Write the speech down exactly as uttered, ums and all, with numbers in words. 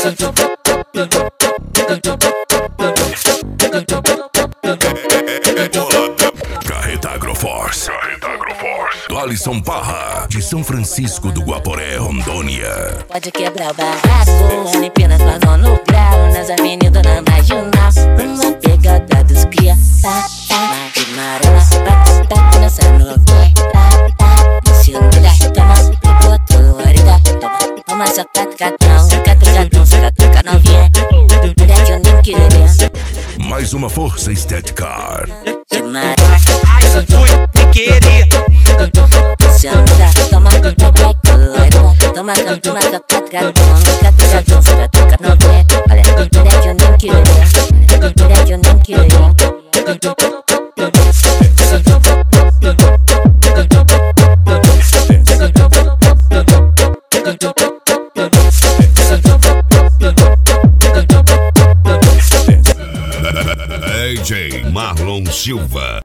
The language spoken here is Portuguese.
Carreta Agroforce. Carreta Agroforce. Alisson Parra, de São Francisco do Guaporé, Rondônia. Pode quebrar o barraco, Olimpíadas, Plano no grau, nas avenidas na marginal, numa pegada dos cria, tá, tá, de marona, tá, tá, dançando, tá, tá, cintura, toma, botou, orida, toma, toma essa tacadão, tacadão, tacadão, novinha, mulher que eu nem queria. Mais uma força estética. De marona, Ai, eu fui sem querer. cintura, toma, botou, orida, toma, toma essa tacadão, tacadão, tacadão, novinha, olha, mulher que eu nem queria, mulher que eu nem queria. D J Marlon Silva.